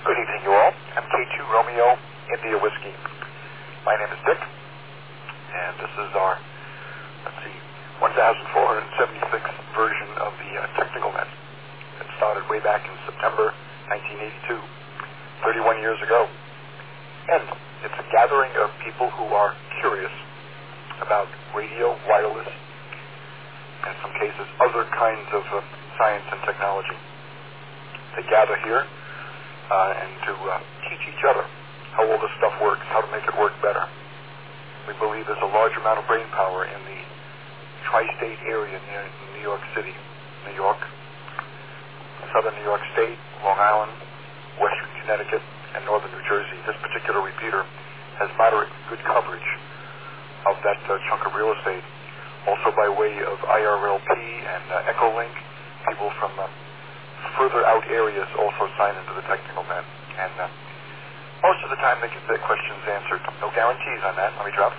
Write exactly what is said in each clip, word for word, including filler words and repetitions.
Good evening, you all. I'm K two Romeo India Whiskey. My name is Dick, and this is our, let's see, fourteen seventy-sixth version of the uh, Technical Net. It started way back in September nineteen eighty-two, thirty-one years ago. And it's a gathering of people who are curious about radio, wireless, and in some cases other kinds of uh, science and technology. They gather here uh, and to uh, teach each other how all this stuff works, how to make it work better. We believe there's a large amount of brain power in the tri-state area near New York City, New York, southern New York State, Long Island, western Connecticut, and northern New Jersey. This particular repeater has moderate good coverage of that uh, chunk of real estate. Also by way of I R L P and uh, Echolink, people from uh, further out areas also sign into the Technical Net. And uh, most of the time they get their questions answered. No guarantees on that. Let me drop.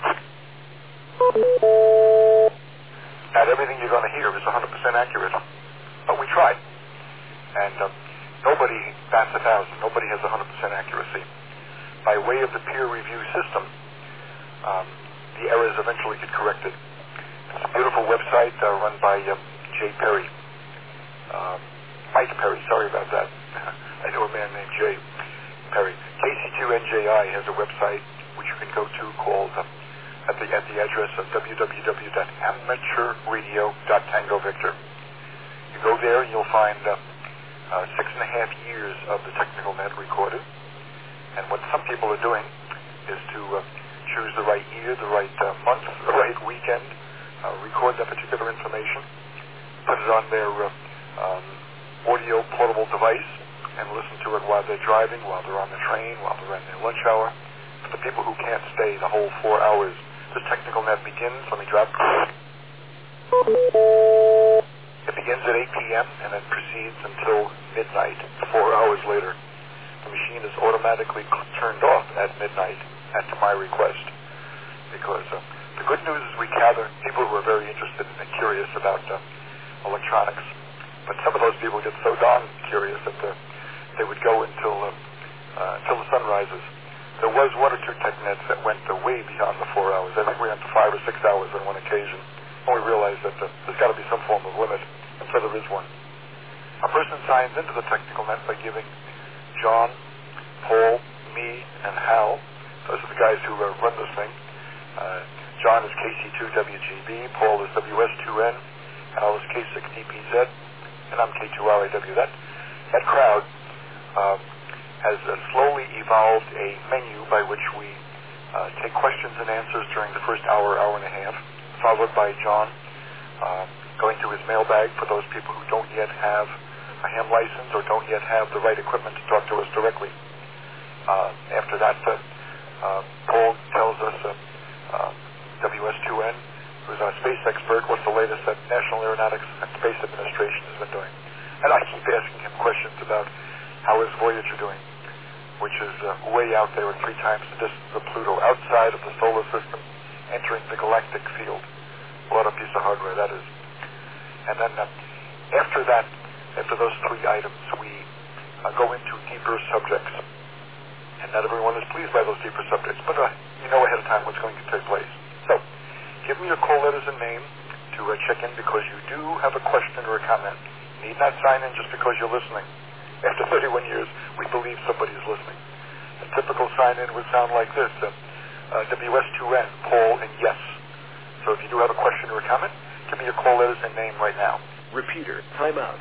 Not everything you're going to hear is one hundred percent accurate, but we tried. And uh, nobody bats a thousand. Nobody has one hundred percent accuracy. By way of the peer review system, um, the errors eventually get corrected. It's a beautiful website uh, run by uh, Jay Perry. Uh, Mike Perry, sorry about that. I know a man named Jay Perry. K C two N J I has a website which you can go to called uh, at the at the address of w w w dot amateur radio dot tango victor. You go there and you'll find uh, uh, six and a half years of the Technical Net recorded. And what some people are doing is to uh, choose the right year, the right uh, month, the right weekend, uh, record that particular information, put it on their uh, um, audio portable device, and listen to it while they're driving, while they're on the train, while they're in their lunch hour. For the people who can't stay the whole four hours, the Technical Net begins. Let me drop. It begins at eight p.m. and it proceeds until midnight, four hours later. The machine is automatically turned off at midnight at my request. Because uh, the good news is we gather people who are very interested and curious about uh, electronics. But some of those people get so darn curious that uh, they would go until uh, uh, until the sun rises. There was one or two TechNets that went uh, way beyond the four hours. I think we went to five or six hours on one occasion. And we realized that uh, there's got to be some form of limit, and so there is one. A person signs into the Technical Net by giving John, Paul, me, and Hal. Those are the guys who uh, run this thing. Uh, John is K C two W G B, Paul is W S two N, Hal is K six D P Z, and I'm K two R A W. That, that crowd uh, has uh, slowly evolved a menu by which we uh, take questions and answers during the first hour, hour and a half, followed by John uh, going to his mailbag for those people who don't yet have a ham license or don't yet have the right equipment to talk to us directly. Uh, after that, uh, uh, Paul tells us, uh, uh, W S two N, who's our space expert, what's the latest that National Aeronautics and Space Administration has been doing. And I keep asking him questions about how is Voyager doing, which is uh, way out there at three times the distance of Pluto, outside of the solar system, entering the galactic field. What a piece of hardware that is. And then uh, after that, after those three items, we uh, go into deeper subjects. And not everyone is pleased by those deeper subjects, but uh, you know ahead of time what's going to take place. So, give me your call letters and name to uh, check in because you do have a question or a comment. You need not sign in just because you're listening. After thirty-one years, we believe somebody is listening. A typical sign-in would sound like this, uh, uh, W S two N, Paul, and yes. So if you do have a question or a comment, give me your call letters and name right now. Repeater, timeout.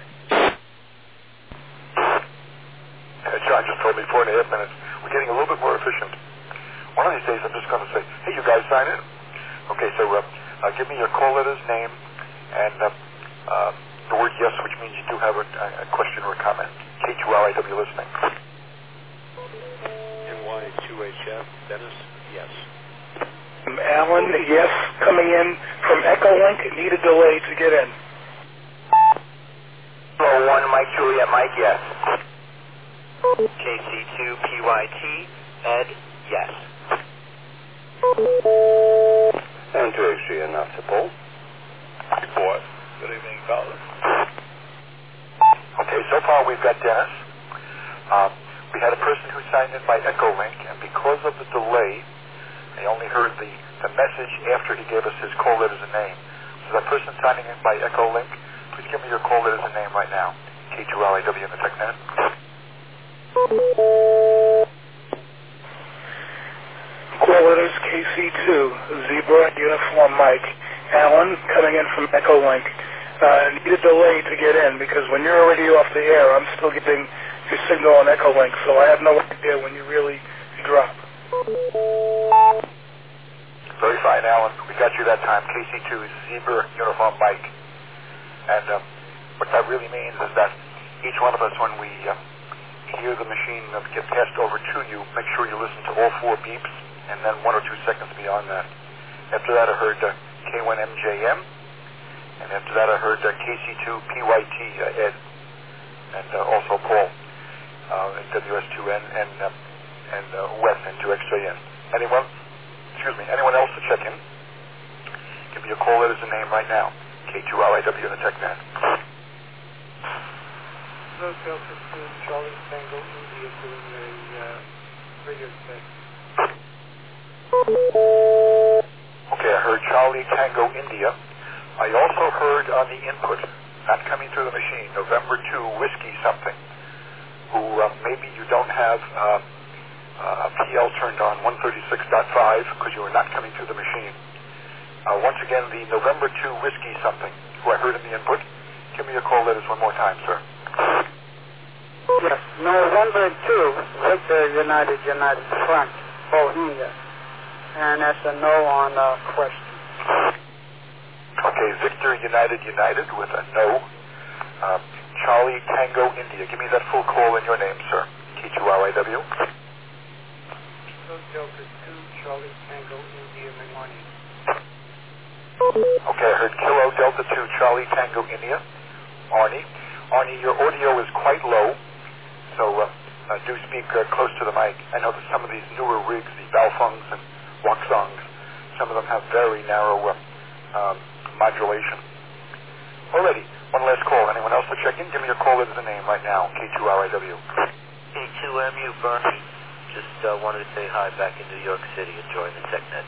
Uh, John just told me four and a half minutes. We're getting a little bit more efficient. One of these days, I'm just going to say, hey, you guys sign in. Okay, so uh, uh, give me your call letters, name, and uh, uh, the word yes, which means you do have a, a question or a comment. K two R A W listening. N Y two H F, Dennis, yes. Alan, yes, coming in from Echolink. Need a delay to get in. Hello, one, Mike Juliet, Mike, yes. K C two P Y T, Ed, yes. And to H G enough to Paul. Report. Good evening, fellas. Okay, so far we've got Dennis. Uh, we we had a person who signed in by Echolink, and because of the delay, I only heard the, the message after he gave us his call letters and name. So that person signing in by Echolink, please give me your call letters and name right now. K two L I W in the TechNet. Call letters K C two, Zebra, Uniform Mike. Alan, coming in from Echolink. Uh, need a delay to get in because when you're already off the air, I'm still getting your signal on Echolink, so I have no idea when you really drop. Very fine, Alan. We got you that time. K C two, Zebra, Uniform Mike. And uh, what that really means is that each one of us, when we uh, hear the machine uh, get passed over to you, make sure you listen to all four beeps, and then one or two seconds beyond that. After that, I heard uh, K one M J M, and after that, I heard uh, K C two P Y T uh, Ed, and uh, also Paul, uh, W S two N, and uh, and uh, Wes N two X J N. Anyone? Excuse me. Anyone else to check in? Give me your call letters and name right now. K two L I W in the TechNet. Hello, Delta two, Charlie Tango, India, doing a uh, radio check. Okay, I heard Charlie Tango, India. I also heard on the input, not coming through the machine, November two, Whiskey something, who uh, maybe you don't have uh, uh, a P L turned on one thirty-six point five because you were not coming through the machine. Uh, once again, the November two, Whiskey something, who I heard in the input. Give me your call letters one more time, sir. Yes, November two, Victor United United Front, Bohemia. And that's a no on uh, question. Okay, Victor United United with a no. Uh, Charlie Tango India. Give me that full call in your name, sir. K two L I W. Hello, Delta two, Charlie Tango, India, Milani. Okay, I heard Kilo Delta two, Charlie Tango India. Arnie. Arnie, your audio is quite low, so uh, uh, do speak uh, close to the mic. I know that some of these newer rigs, the Baofungs and Waxongs, some of them have very narrow uh, um, modulation. Alrighty, one last call. Anyone else to check in? Give me your call letters and name right now. K two L I W. K two M U, Bernie. Just uh, wanted to say hi back in New York City, enjoying the TechNet.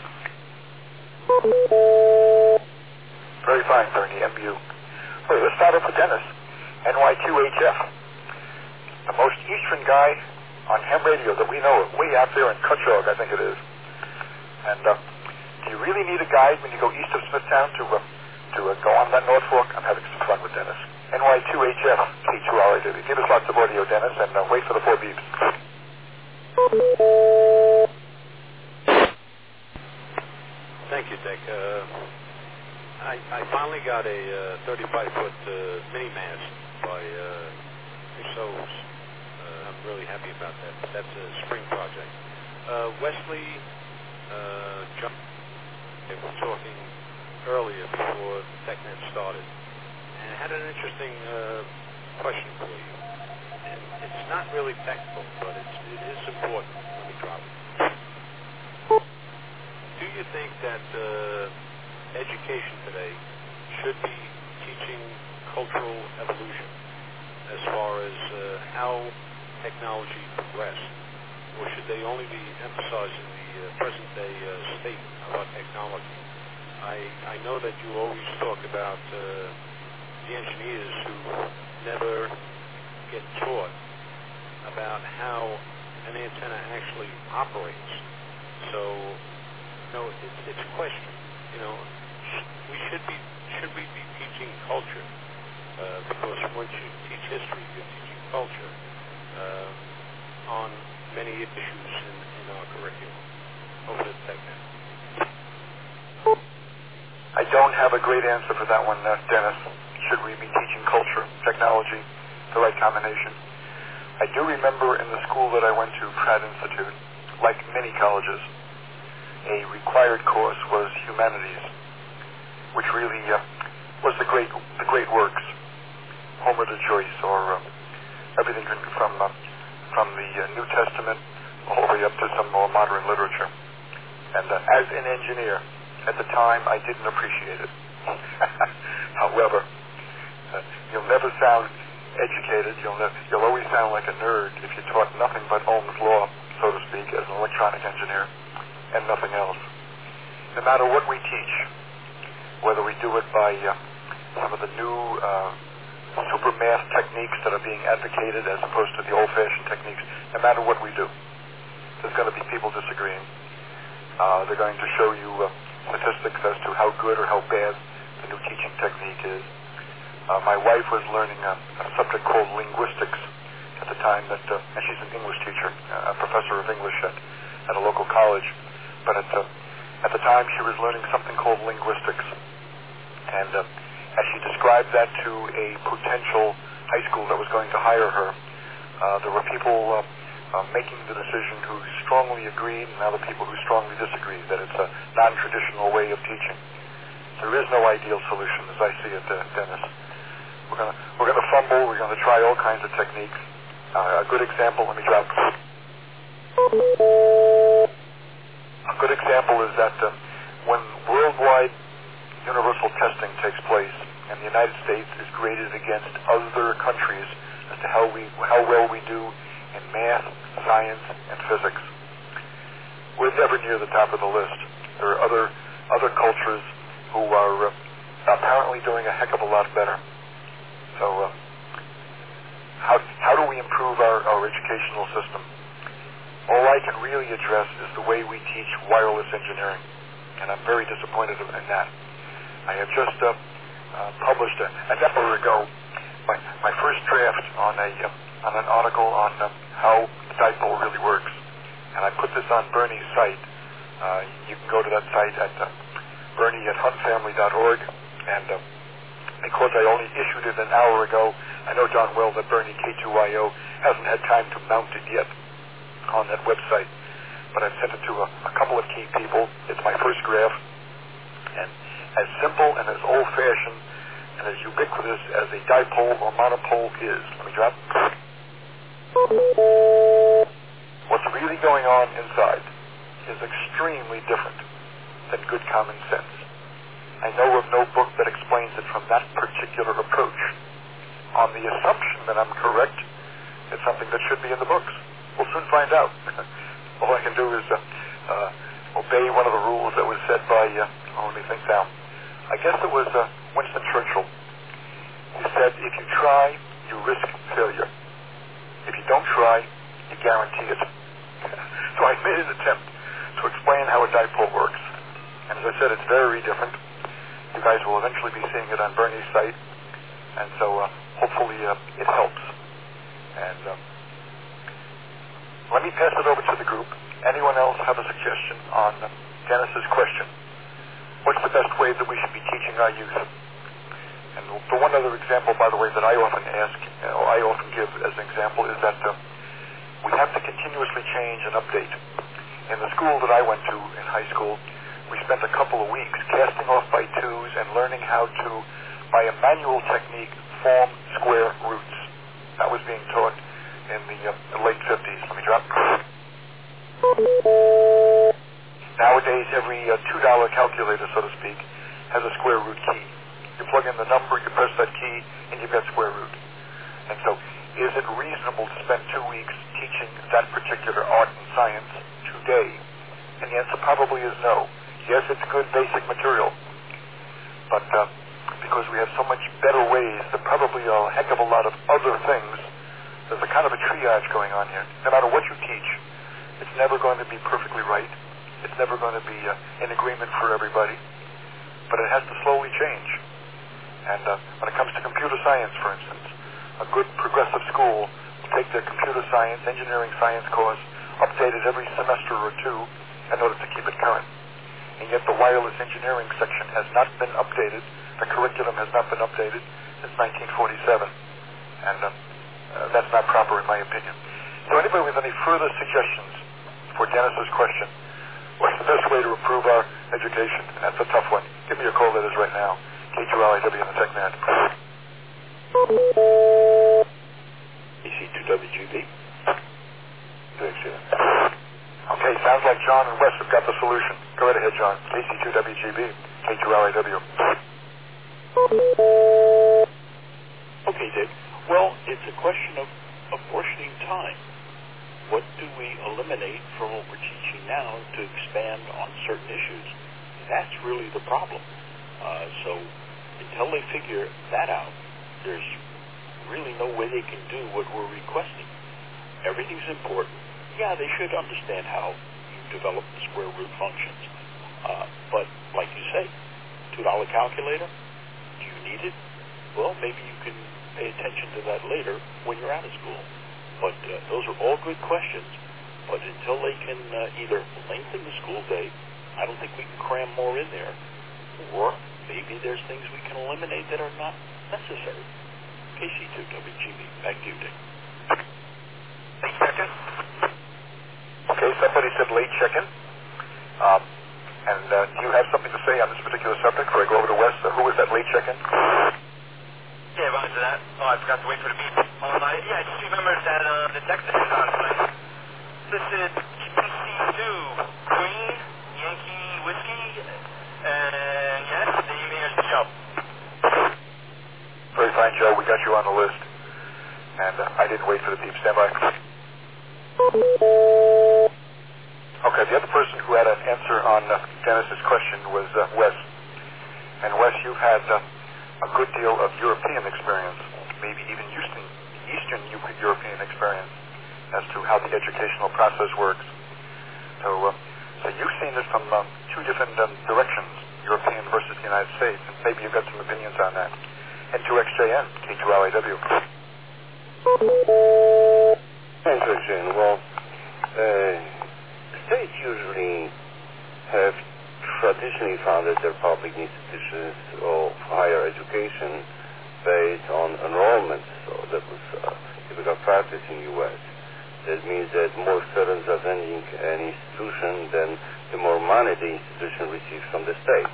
Very fine, Bernie, M U. All right, let's start off with Dennis, N Y two H F. The most eastern guy on ham radio that we know of, way out there in Cutchogue, I think it is. And uh, do you really need a guide when you go east of Smithtown to uh, to uh, go on that North Fork? I'm having some fun with Dennis. N Y two H F, K two L I W. Give us lots of audio, Dennis, and uh, wait for the four beeps. Thank you, Dick. Uh, I, I finally got a uh, thirty-five foot uh, mini mast by uh, Rousseau's. Uh, I'm really happy about that. That's a spring project. Uh, Wesley, uh, John, they were talking earlier before TechNet started, and I had an interesting uh, question for you. And it's not really technical, but it's, it is important. Let me drop it. Do you think that uh, education today should be teaching cultural evolution as far as uh, how technology progressed, or should they only be emphasizing the uh, present-day uh, state of our technology? I, I know that you always talk about uh, the engineers who never get taught about how an antenna actually operates. So, you know, it's, it's a question. You know, sh- we should be should we be teaching culture? Uh, because once you teach history, you're teaching culture uh, on many issues in, in our curriculum. Over to TechNet. I don't have a great answer for that one, uh, Dennis. Should we be teaching culture, technology, the right combination? I do remember in the school that I went to, Pratt Institute, like many colleges, a required course was humanities, which really uh, was the great the great works, Homer to Joyce, or uh, everything from uh, from the uh, New Testament all the way up to some more modern literature. And uh, as an engineer, at the time, I didn't appreciate it. However, uh, you'll never sound educated, you'll, ne- you'll always sound like a nerd if you taught nothing but Ohm's law, so to speak, as an electronic engineer, and nothing else. No matter what we teach, whether we do it by uh, some of the new uh, super math techniques that are being advocated as opposed to the old-fashioned techniques, no matter what we do, there's going to be people disagreeing. Uh, they're going to show you uh, statistics as to how good or how bad the new teaching technique is. Uh, my wife was learning a, a subject called linguistics at the time that, uh, and she's an English teacher, uh, a professor of English at, at a local college, but at, uh, at the time she was learning something called linguistics. And uh, as she described that to a potential high school that was going to hire her, uh, there were people uh, uh, making the decision who strongly agreed and other people who strongly disagreed that it's a non-traditional way of teaching. There is no ideal solution as I see it, uh, Dennis. We're going we're gonna fumble, we're going to try all kinds of techniques. Uh, a good example, let me drop. A good example is that uh, when worldwide universal testing takes place and the United States is graded against other countries as to how we how well we do in math, science, and physics, we're never near the top of the list. There are other other cultures who are uh, apparently doing a heck of a lot better. So uh, how how do we improve our, our educational system? All I can really address is the way we teach wireless engineering, and I'm very disappointed in that. I have just uh, uh, published a, an hour ago my, my first draft on a uh, on an article on uh, how the dipole really works, and I put this on Bernie's site. Uh, you can go to that site at uh, Bernie at hunt family dot org, and uh, because I only issued it an hour ago, I know darn well that Bernie K two I O hasn't had time to mount it yet on that website, but I've sent it to a, a couple of key people. It's my first graph, and as simple and as old-fashioned and as ubiquitous as a dipole or monopole is, let me drop. What's really going on inside is extremely different than good common sense. I know of no book that explains it from that particular approach. On the assumption that I'm correct, it's something that should be in the books. We'll soon find out. All I can do is uh, uh, obey one of the rules that was said by, uh, oh, let me think now. I guess it was uh, Winston Churchill. He said, if you try, you risk failure. If you don't try, you guarantee it. So I made an attempt to explain how a dipole works. And as I said, it's very different. You guys will eventually be seeing it on Bernie's site, and so uh, hopefully uh, it helps. And uh, let me pass it over to the group. Anyone else have a suggestion on uh, Dennis's question? What's the best way that we should be teaching our youth? And the one other example, by the way, that I often ask, or I often give as an example, is that uh, we have to continuously change and update. In the school that I went to in high school, we spent a couple of weeks casting off by twos and learning how to, by a manual technique, form square roots. That was being taught in the, uh, the late fifties. Let me drop. Nowadays, every uh, two dollar calculator, so to speak, has a square root key. You plug in the number, you press that key, and you've got square root. And so, is it reasonable to spend two weeks teaching that particular art and science today? And the answer probably is no. Yes, it's good basic material, but uh, because we have so much better ways, there probably are a heck of a lot of other things. There's a kind of a triage going on here. No matter what you teach, it's never going to be perfectly right. It's never going to be uh, in agreement for everybody, but it has to slowly change. And uh, when it comes to computer science, for instance, a good progressive school will take their computer science, engineering science course, update it every semester or two in order to keep it current. And yet the wireless engineering section has not been updated. The curriculum has not been updated since nineteen forty-seven. And uh, uh, that's not proper in my opinion. So anybody with any further suggestions for Dennis's question, what's the best way to improve our education? That's a tough one. Give me a call, that is right now. K two L I W on the TechNet. K C two W G B. Okay, sounds like John and Wes have got the solution. Go right ahead, John. K C two W G B, K two L I W. Okay, Dick. Well, if what do we eliminate from what we're teaching now to expand on certain issues? That's really the problem. Uh, so until they figure that out, there's really no way they can do what we're requesting. Everything's important. Yeah, they should understand how you develop the square root functions. Uh, but like you say, two dollar calculator, do you need it? Well, maybe you can pay attention to that later when you're out of school. But uh, those are all good questions. But until they can uh, either lengthen the school day, I don't think we can cram more in there. Or maybe there's things we can eliminate that are not necessary. K C two W G B, back to you, Dick. Late check-in? Okay, somebody said late check-in. Um, and uh, do you have something to say on this particular subject before I go over to Wes? Uh, who was that late check-in? Yeah, Roger that. Oh, I forgot to wait for the beep. Um, I, yeah, I just remembered that uh, the text that is on tonight. This is K C two, Queen, Yankee Whiskey, and yes, the here's the show. Very fine, Joe. We got you on the list. And uh, I didn't wait for the beep. Stand by. Okay, the other person who had an answer on uh, Dennis's question was uh, Wes. And Wes, you've had uh, a good deal of European experience, maybe even Eastern, Eastern European experience as to how the educational process works. So, uh, so you've seen it from um, two different um, directions, European versus the United States, and maybe you've got some opinions on that. N two X J N, K two L A W. Interesting. Well, uh, states usually have traditionally founded their public institutions of higher education based on enrollment. So that was uh, typical practice in the U S. That means that more students attending an institution, then the more money the institution receives from the state.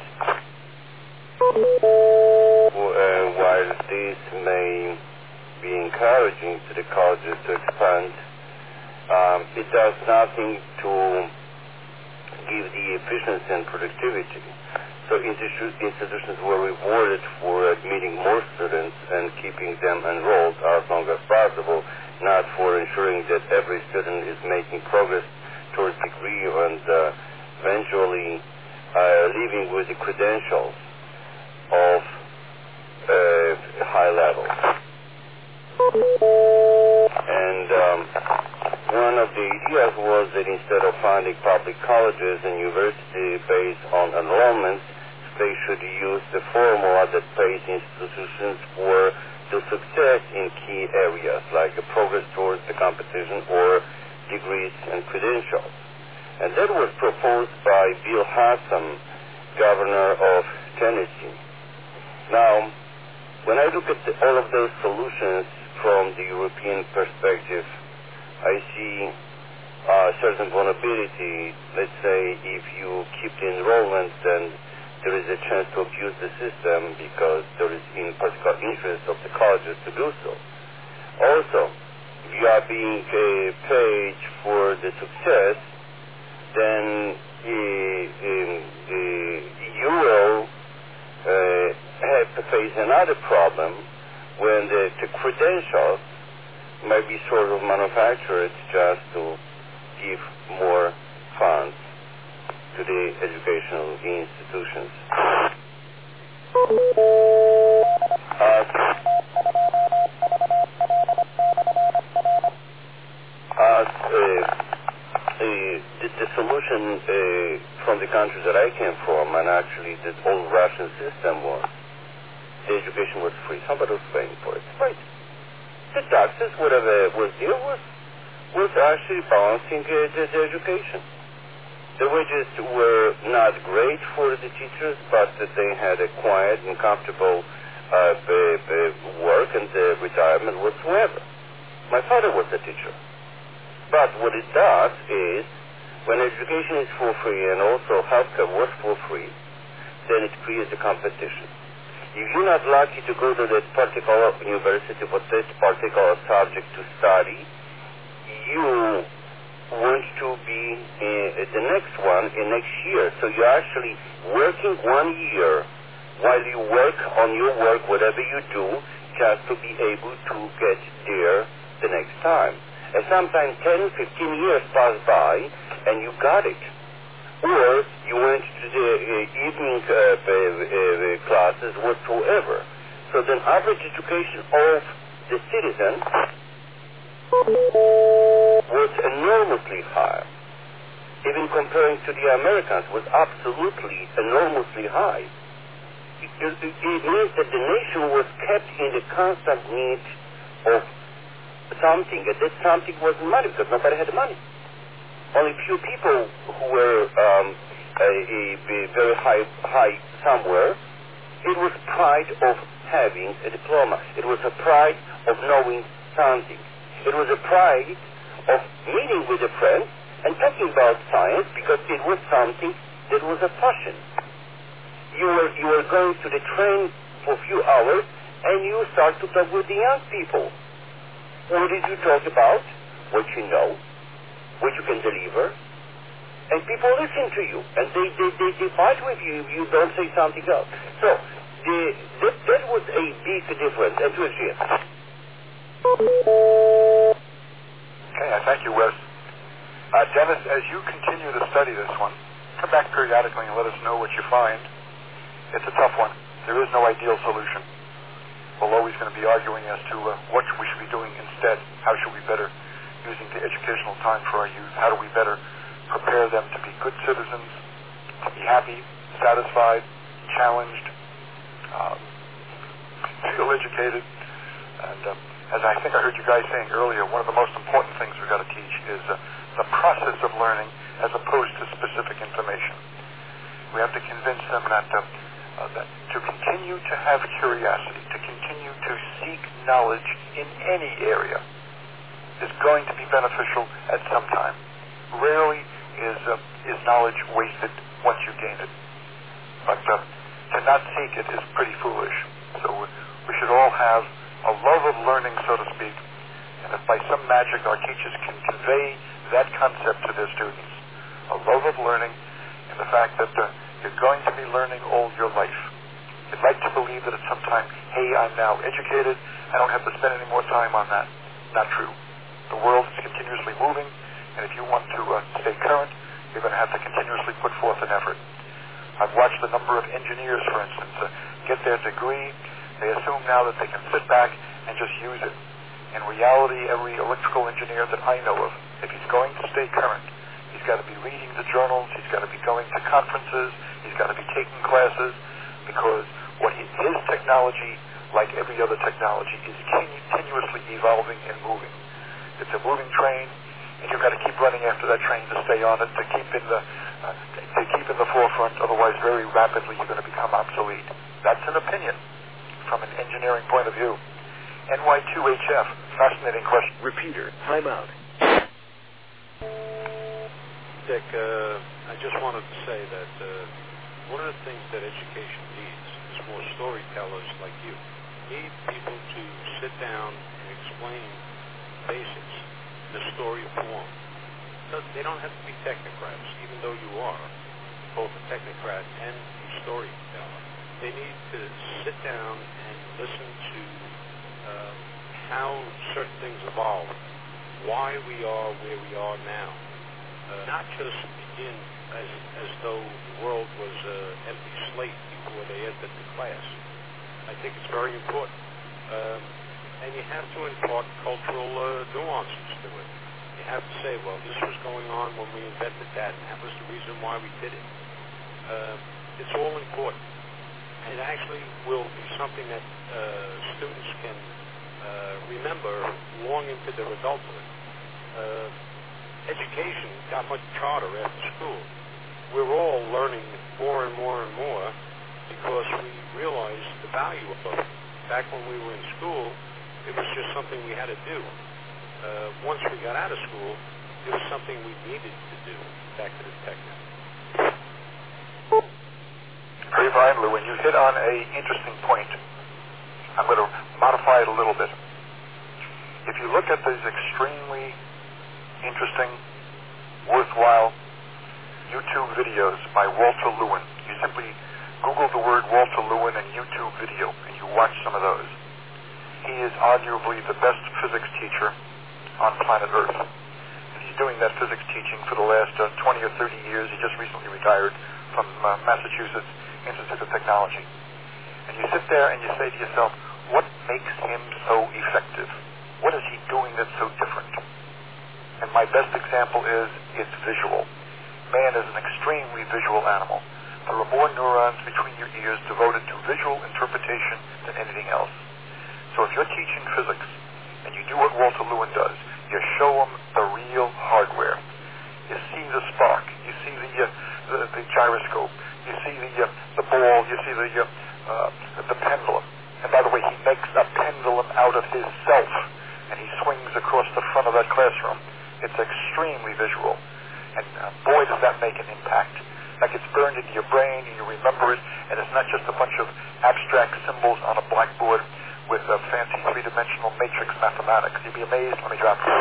Well, uh, while this may be encouraging to the colleges to expand, um, it does nothing to give the efficiency and productivity. So institu- institutions were rewarded for admitting more students and keeping them enrolled as long as possible, not for ensuring that every student is making progress towards degree and uh, eventually uh, leaving with the credentials of uh, high level. And um, one of the ideas was that instead of funding public colleges and universities based on enrollments, they should use the formula that pays institutions for the success in key areas like a progress towards the competition or degrees and credentials. And that was proposed by Bill Hassan, governor of Tennessee. Now, when I look at the, all of those solutions from the European perspective, I see uh, certain vulnerability. Let's say if you keep the enrollment, then there is a chance to abuse the system because there is in particular interest of the colleges to do so. Also, if you are being uh, paid for the success, then uh, um, uh, you will uh, have to face another problem when the, the credentials might be sort of manufactured just to give more funds to the educational institutions. Uh, uh, the, the, the solution uh, from the country that I came from, and actually the old Russian system was, the education was free. Somebody was paying for it. Right. The taxes, whatever was there, was, was actually balancing uh, the, the education. The wages were not great for the teachers, but they had a quiet and comfortable uh, b- b- work and uh, retirement whatsoever. My father was a teacher. But what it does is, when education is for free and also healthcare was for free, then it creates a competition. If you're not lucky to go to that particular university for that particular subject to study, you want to be in the next one in next year. So you're actually working one year while you work on your work, whatever you do, just to be able to get there the next time. And sometimes ten, fifteen years pass by, and you got it. Or you went to the uh, evening uh, uh, classes whatsoever. So the average education of the citizen was enormously high. Even comparing to the Americans, was absolutely enormously high. It, it, it means that the nation was kept in the constant need of something, and that something was money, because nobody had money. Only few people who were um, a, a, a very high, high somewhere. It was pride of having a diploma. It was a pride of knowing something. It was a pride of meeting with a friend and talking about science, because it was something that was a passion. You were you were going to the train for a few hours, and you start to talk with the young people. What did you talk about? What you know. What you can deliver, and people listen to you, and they, they, they, they fight with you if you don't say something else. So, the, that, that was a big difference. And to again. Okay, I thank you, Wes. Uh, Dennis, as you continue to study this one, come back periodically and let us know what you find. It's a tough one. There is no ideal solution. We're always going to be arguing as to uh, what we should be doing instead. How should we better using the educational time for our youth? How do we better prepare them to be good citizens, to be happy, satisfied, challenged, um, feel educated? And uh, as I think I heard you guys saying earlier, one of the most important things we've got to teach is uh, the process of learning as opposed to specific information. We have to convince them that, uh, uh, that to continue to have curiosity, to continue to seek knowledge in any area, is going to be beneficial at some time. Rarely is uh, is knowledge wasted once you gain it. But uh, to not seek it is pretty foolish. So we should all have a love of learning, so to speak, and if by some magic our teachers can convey that concept to their students, a love of learning and the fact that uh, you're going to be learning all your life. You'd like to believe that at some time, hey, I'm now educated, I don't have to spend any more time on that. Not true. The world is continuously moving, and if you want to uh, stay current, you're going to have to continuously put forth an effort. I've watched the number of engineers, for instance, uh, get their degree. They assume now that they can sit back and just use it. In reality, every electrical engineer that I know of, if he's going to stay current, he's got to be reading the journals, he's got to be going to conferences, he's got to be taking classes, because what he, his technology, like every other technology, is continuously evolving and moving. It's a moving train, and you've got to keep running after that train to stay on it, to keep in the uh, to keep in the forefront. Otherwise, very rapidly, you're going to become obsolete. That's an opinion from an engineering point of view. N Y two H F, fascinating question. Repeater, time out. Dick, uh, I just wanted to say that uh, one of the things that education needs is more storytellers like you. Need people to sit down and explain basics in a story form. They don't have to be technocrats, even though you are both a technocrat and a storyteller. They need to sit down and listen to uh, how certain things evolve, why we are where we are now. Uh, not just begin as, as though the world was an empty slate before they entered the class. I think it's very important. Um, And you have to impart cultural uh, nuances to it. You have to say, well, this was going on when we invented that, and that was the reason why we did it. Uh, it's all important. It actually will be something that uh, students can uh, remember long into their adulthood. Uh, education got much harder after school. We're all learning more and more and more because we realize the value of it. Back when we were in school, it was just something we had to do. Uh, once we got out of school, it was something we needed to do. Back to the technique. Very fine, Lou, and you hit on a interesting point. I'm going to modify it a little bit. If you look at these extremely interesting, worthwhile YouTube videos by Walter Lewin, you simply Google the word Walter Lewin and YouTube video, and you watch some of those. He is arguably the best physics teacher on planet Earth. And he's doing that physics teaching for the last uh, twenty or thirty years. He just recently retired from uh, Massachusetts Institute of Technology. And you sit there and you say to yourself, what makes him so effective? What is he doing that's so different? And my best example is it's visual. Man is an extremely visual animal. There are more neurons between your ears devoted to visual interpretation than anything else. So if you're teaching physics and you do what Walter Lewin does, you show them the real hardware. You see the spark, you see the uh, the, the gyroscope, you see the uh, the ball, you see the uh, uh, the pendulum. And by the way, he makes a pendulum out of his self, and he swings across the front of that classroom. It's extremely visual, and uh, boy, does that make an impact. Like it's burned into your brain, and you remember it, and it's not just a bunch of abstract symbols on a blackboard with a fancy three-dimensional matrix mathematics. You'd be amazed. Let me drop this.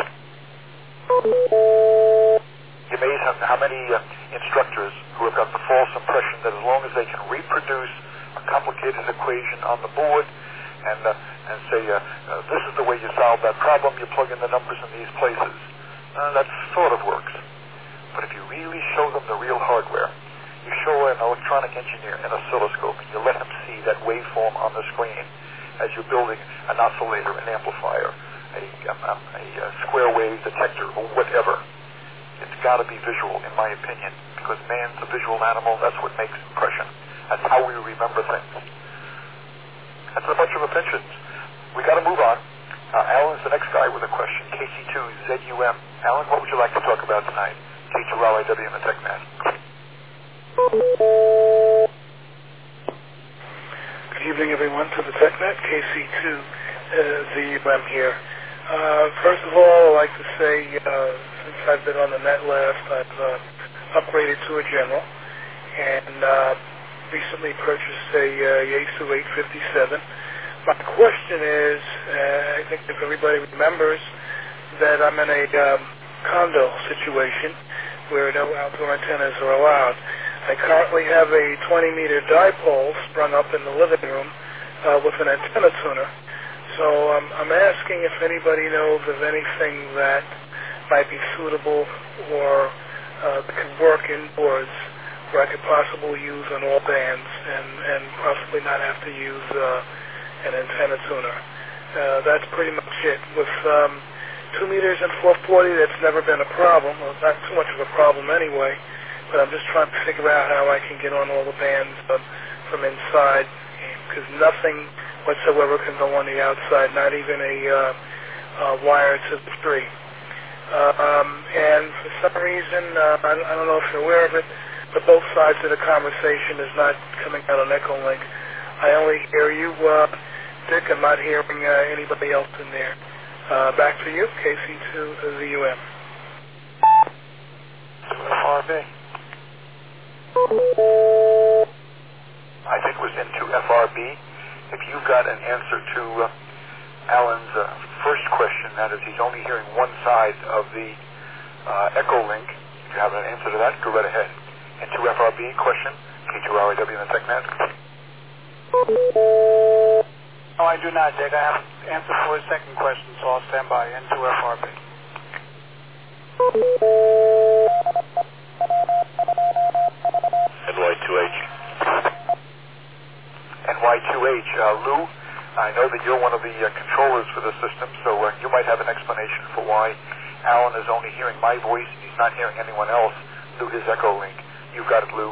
You're amazed how, how many uh, instructors who have got the false impression that as long as they can reproduce a complicated equation on the board and uh, and say, uh, uh, this is the way you solve that problem, you plug in the numbers in these places. Uh, that sort of works. But if you really show them the real hardware, you show an electronic engineer an oscilloscope, and you let him see that waveform on the screen as you're building an oscillator, an amplifier, a, um, um, a, a square wave detector, or whatever. It's got to be visual, in my opinion, because man's a visual animal. That's what makes impression. That's how we remember things. That's a bunch of opinions. We got to move on. Uh, Alan's the next guy with a question. K C two Z U M. Alan, what would you like to talk about tonight? K two L I W and the TechNet. Good evening, everyone, to the TechNet, K C two Z U M here. Uh, first of all, I'd like to say, uh, since I've been on the net last, I've uh, upgraded to a general, and uh, recently purchased a uh, Yaesu eight fifty-seven. My question is, uh, I think if everybody remembers, that I'm in a um, condo situation where no outdoor antennas are allowed. I currently have a twenty meter dipole sprung up in the living room uh, with an antenna tuner. So um, I'm asking if anybody knows of anything that might be suitable or uh, that could work indoors where I could possibly use on all bands and, and possibly not have to use uh, an antenna tuner. Uh, that's pretty much it. With um, two meters and four forty, that's never been a problem. Well, not too much of a problem anyway, but I'm just trying to figure out how I can get on all the bands um, from inside, because nothing whatsoever can go on the outside, not even a uh, uh, wire to the street. Uh, um, and for some reason, uh, I, I don't know if you're aware of it, but both sides of the conversation is not coming out on Echolink. I only hear you, uh, Dick. I'm not hearing uh, anybody else in there. Uh, back to you, K C two Z U M. F R B. I think it was into F R B. If you got an answer to uh, Alan's uh, first question, that is, he's only hearing one side of the uh, Echolink. If you have an answer to that, go right ahead. Into F R B question, K two L I W and the TechNet. No, I do not, Dick. I have an answer for his second question, so I'll stand by. Into F R B. N Y two H. N Y two H. Uh, Lou, I know that you're one of the uh, controllers for the system, so uh, you might have an explanation for why Alan is only hearing my voice and he's not hearing anyone else through his Echolink. You've got it, Lou.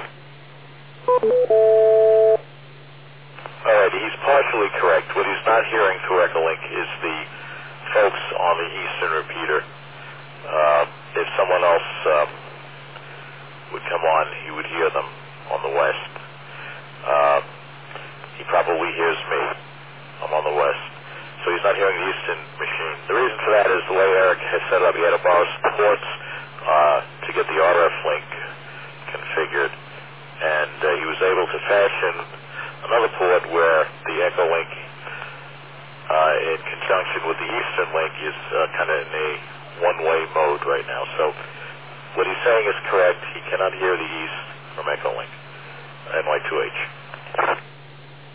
All right, he's partially correct. What he's not hearing through Echolink is the folks on the Eastern repeater. Uh, if someone else um, would come on, he would hear them on the West. Uh, he probably hears me. I'm on the West. So he's not hearing the Eastern machine. The reason for that is the way Eric has set it up. He had to borrow some ports uh, to get the R F link configured. And uh, he was able to fashion another port where the Echolink, uh, in conjunction with the Eastern link, is uh, kind of in a one-way mode right now. So what he's saying is correct. He cannot hear the East from Echolink, N Y two H.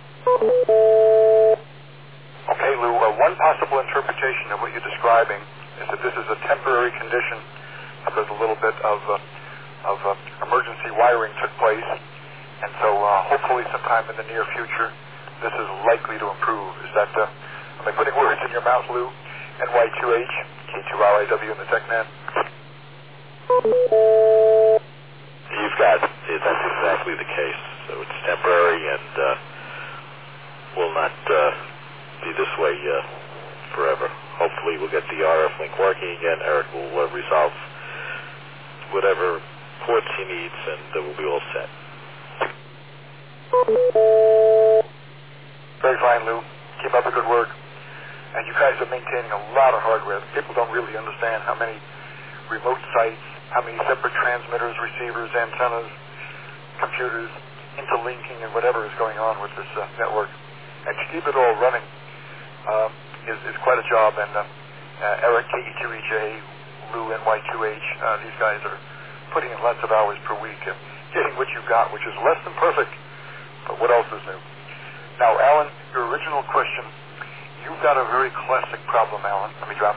Okay, Lou, uh, one possible interpretation of what you're describing is that this is a temporary condition because a little bit of uh, of uh, emergency wiring took place, and so uh, hopefully sometime in the near future this is likely to improve. Is that, uh, am I putting words in your mouth, Lou? N Y two H, K two R I W in the TechNet. You've got it. That's exactly the case. So it's temporary and uh, will not uh, be this way uh, forever. Hopefully we'll get the R F link working again. Eric will uh, resolve whatever ports he needs, and uh, we'll be all set. Very fine, Lou. Keep up the good work. And you guys are maintaining a lot of hardware. People don't really understand how many remote sites, how many separate transmitters, receivers, antennas, computers, interlinking, and whatever is going on with this uh, network. And to keep it all running um, is, is quite a job. And uh, uh, Eric, K E two E J, Lou, N Y two H, uh, these guys are putting in lots of hours per week and getting what you've got, which is less than perfect. But what else is new? Now, Alan, your original question, you've got a very classic problem, Alan. Let me drop.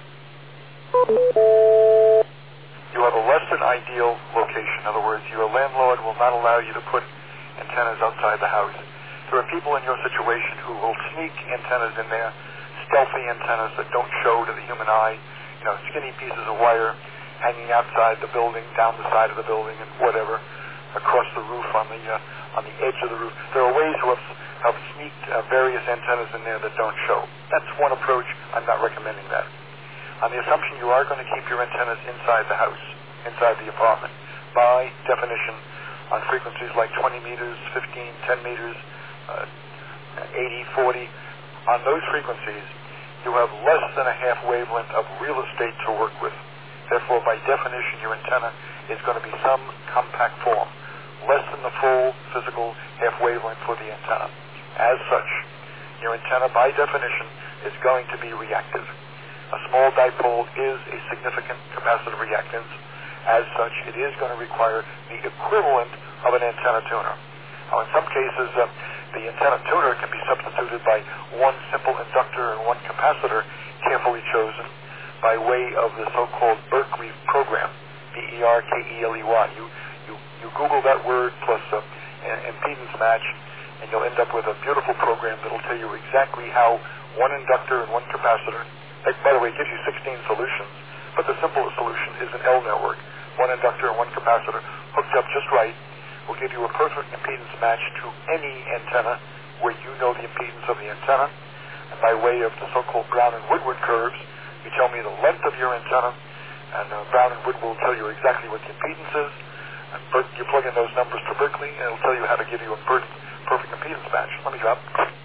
You have a less than ideal location. In other words, your landlord will not allow you to put antennas outside the house. There are people in your situation who will sneak antennas in there, stealthy antennas that don't show to the human eye, you know, skinny pieces of wire hanging outside the building, down the side of the building, and whatever, across the roof, on the uh, on the edge of the roof. There are ways to have, have sneaked uh, various antennas in there that don't show. That's one approach. I'm not recommending that. On the assumption you are going to keep your antennas inside the house, inside the apartment, by definition, on frequencies like twenty meters, fifteen, ten meters, uh, eighty, forty, on those frequencies, you have less than a half wavelength of real estate to work with. Therefore, by definition, your antenna is going to be some compact form, less than the full physical half wavelength for the antenna. As such, your antenna, by definition, is going to be reactive. A small dipole is a significant capacitive reactance. As such, it is going to require the equivalent of an antenna tuner. Now, in some cases, uh, the antenna tuner can be substituted by one simple inductor and one capacitor carefully chosen by way of the so-called Berkeley program, B E R K E L E Y. You, you, you Google that word plus uh, an impedance match, and you'll end up with a beautiful program that will tell you exactly how one inductor and one capacitor, by the way, it gives you sixteen solutions, but the simplest solution is an L network. One inductor and one capacitor hooked up just right will give you a perfect impedance match to any antenna where you know the impedance of the antenna. And by way of the so-called Brown and Woodward curves, you tell me the length of your antenna, and uh, Brown and Woodward will tell you exactly what the impedance is. And Ber- you plug in those numbers to Berkeley, and it'll tell you how to give you a per- perfect impedance match. Let me drop.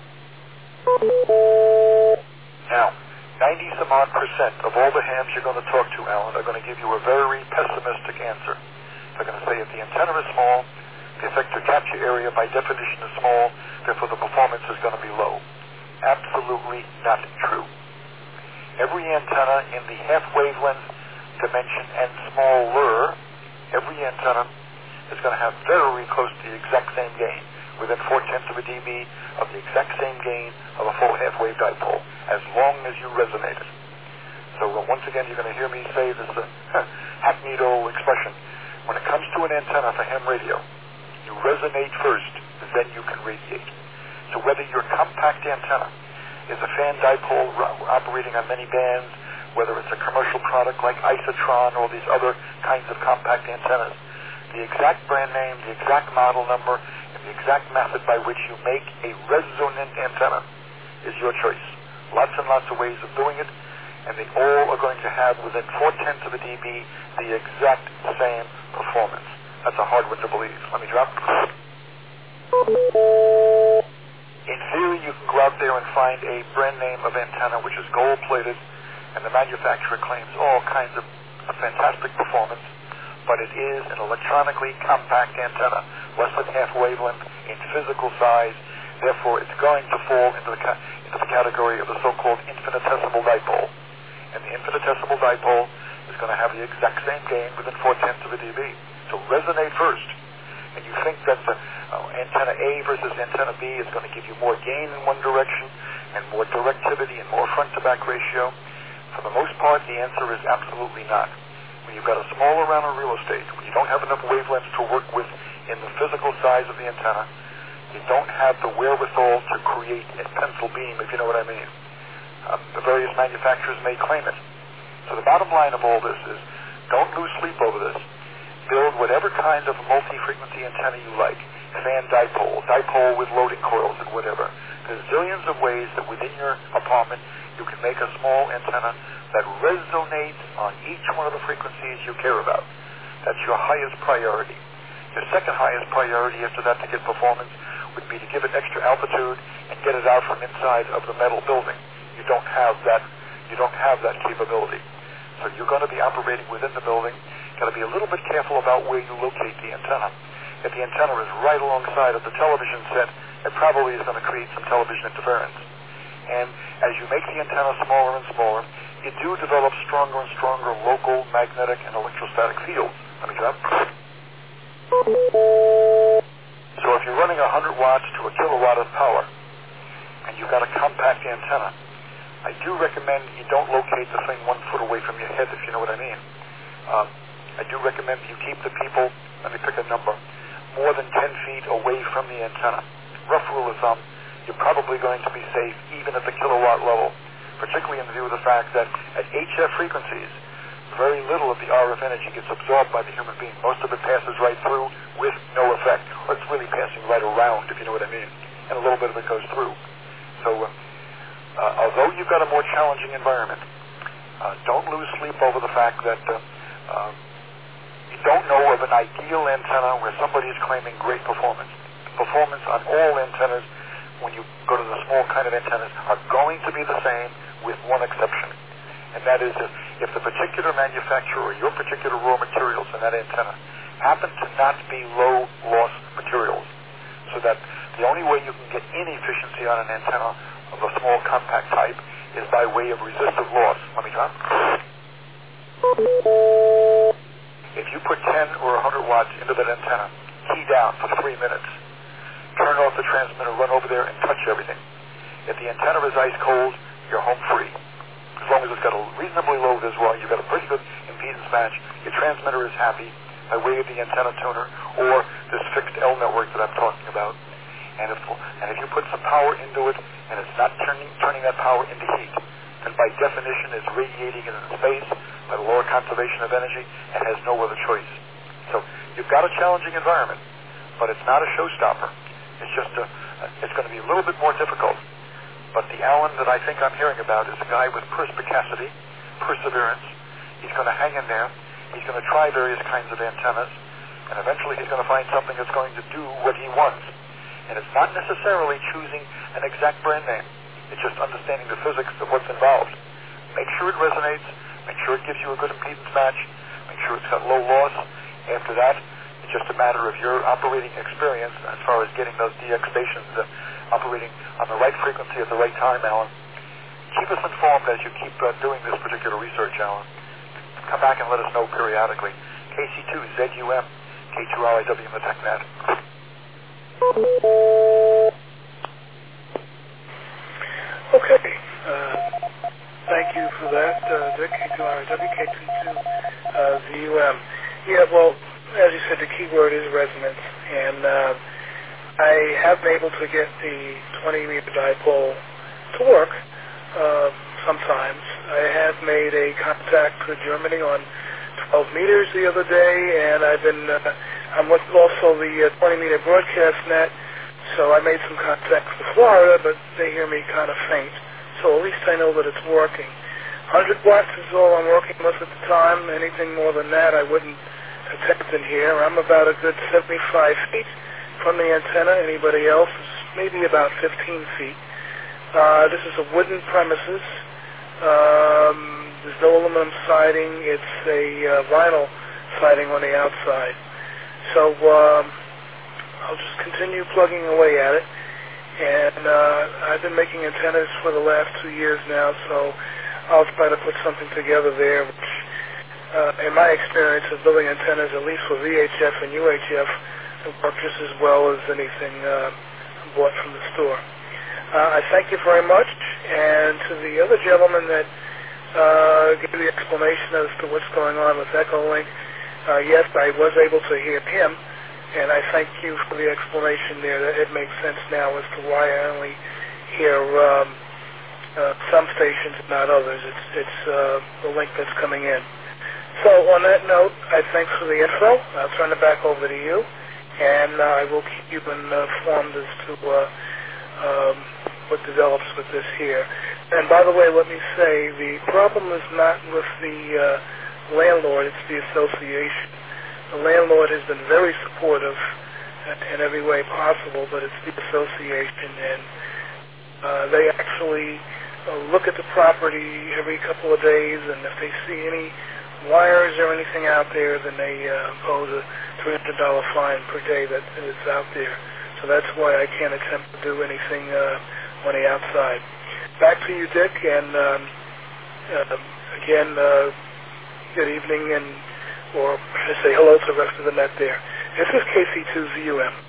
Now, ninety some odd percent of all the hams you're going to talk to, Alan, are going to give you a very pessimistic answer. They're going to say if the antenna is small, the effector capture area by definition is small, therefore the performance is going to be low. Absolutely not true. Every antenna in the half wavelength dimension and smaller, every antenna is going to have very close to the exact same gain, within four-tenths of a dB of the exact same gain of a full half-wave dipole, as long as you resonate it. So uh, once again, you're going to hear me say this uh, hackneyed old expression. When it comes to an antenna for ham radio, you resonate first, then you can radiate. So whether your compact antenna is a fan dipole operating on many bands, whether it's a commercial product like Isotron or these other kinds of compact antennas, the exact brand name, the exact model number, and the exact method by which you make a resonant antenna is your choice. Lots and lots of ways of doing it, and they all are going to have within four-tenths of a dB the exact same performance. That's a hard one to believe. Let me drop. In theory, you can go out there and find a brand name of antenna which is gold-plated, and the manufacturer claims all kinds of fantastic performance, but it is an electronically compact antenna, less than half wavelength in physical size. Therefore, it's going to fall into the, ca- into the category of the so-called infinitesimal dipole. And the infinitesimal dipole is going to have the exact same gain within four-tenths of a dB. So resonate first. And you think that the uh, antenna A versus antenna B is going to give you more gain in one direction and more directivity and more front-to-back ratio. For For the most part, the answer is absolutely not. When you've got a small amount of real estate, when you don't have enough wavelengths to work with in the physical size of the antenna, you don't have the wherewithal to create a pencil beam, if you know what I mean. Um, the various manufacturers may claim it. So the bottom line of all this is, don't lose sleep over this. Build whatever kind of multi-frequency antenna you like. Fan dipole, dipole with loading coils and whatever. There's zillions of ways that within your apartment you can make a small antenna that resonates on each one of the frequencies you care about. That's your highest priority. Your second highest priority after that to get performance would be to give it extra altitude and get it out from inside of the metal building. You don't have that, you don't have that capability. So you're going to be operating within the building. Got to be a little bit careful about where you locate the antenna. If the antenna is right alongside of the television set, it probably is going to create some television interference. And as you make the antenna smaller and smaller, you do develop stronger and stronger local magnetic and electrostatic fields. Let me drop. So if you're running one hundred watts to a kilowatt of power, and you've got a compact antenna, I do recommend you don't locate the thing one foot away from your head, if you know what I mean. Um, I do recommend you keep the people, let me pick a number, more than ten feet away from the antenna. Rough rule of thumb, you're probably going to be safe even at the kilowatt level, particularly in view of the fact that at H F frequencies, very little of the R F energy gets absorbed by the human being. Most of it passes right through with no effect, or it's really passing right around, if you know what I mean, and a little bit of it goes through. So uh, uh, although you've got a more challenging environment, uh, don't lose sleep over the fact that uh, uh, you don't know of an ideal antenna where somebody is claiming great performance. Performance on all antennas, when you go to the small kind of antennas, are going to be the same with one exception. And that is if, if the particular manufacturer or your particular raw materials in that antenna happen to not be low loss materials, so that the only way you can get any efficiency on an antenna of a small compact type is by way of resistive loss. Let me try. If you put ten or one hundred watts into that antenna, key down for three minutes, turn off the transmitter, run over there and touch everything. If the antenna is ice cold, you're home free. As long as it's got a reasonably low visual, you've got a pretty good impedance match, your transmitter is happy by way of the antenna tuner or this fixed L network that I'm talking about. And if, and if you put some power into it and it's not turning, turning that power into heat, then by definition it's radiating it into space by the lower conservation of energy and has no other choice. So you've got a challenging environment, but it's not a showstopper. It's just a, it's going to be a little bit more difficult. But the Alan that I think I'm hearing about is a guy with perspicacity, perseverance. He's going to hang in there. He's going to try various kinds of antennas, and eventually he's going to find something that's going to do what he wants. And it's not necessarily choosing an exact brand name. It's just understanding the physics of what's involved. Make sure it resonates. Make sure it gives you a good impedance match. Make sure it's got low loss. After that, it's just a matter of your operating experience as far as getting those D X stations uh, operating on the right frequency at the right time, Alan. Keep us informed as you keep uh, doing this particular research, Alan. Come back and let us know periodically. K C two Z U M, K two R I W in the TechNet. Okay. Uh, thank you for that, uh, Dick, K two R I W, K two two uh, Z U M. Yeah, well, as you said, the key word is resonance, and uh, I have been able to get the twenty meter dipole to work uh, sometimes. I have made a contact with Germany on twelve meters the other day, and I've been, uh, I'm with also the uh, twenty meter broadcast net, so I made some contacts with Florida, but they hear me kind of faint, so at least I know that it's working. one hundred watts is all I'm working with at the time. Anything more than that I wouldn't attempt in here. I'm about a good seventy-five feet from the antenna. Anybody else is maybe about fifteen feet. Uh, this is a wooden premises. Um, there's no aluminum siding. It's a uh, vinyl siding on the outside. So um, I'll just continue plugging away at it. And uh, I've been making antennas for the last two years now, so I'll try to put something together there, which, uh, in my experience of building antennas, at least for V H F and U H F, it works just as well as anything uh, bought from the store. Uh, I thank you very much, and to the other gentleman that uh, gave the explanation as to what's going on with Echolink. Uh, yes, I was able to hear him, and I thank you for the explanation there. That it makes sense now as to why I only hear um, uh, some stations and not others. It's, it's uh, the link that's coming in. So on that note, I thanks for the info. I'll turn it back over to you, and uh, I will keep you informed as to uh, um, what develops with this here. And by the way, let me say, the problem is not with the uh, landlord, it's the association. The landlord has been very supportive in every way possible, but it's the association, and uh, they actually uh, look at the property every couple of days, and if they see any wires or anything out there, then they uh, impose a three hundred dollars fine per day that is out there. So that's why I can't attempt to do anything uh, on the outside. Back to you, Dick, and um, uh, again, uh, good evening, and or I say hello to the rest of the net there. This is K C two Z U M.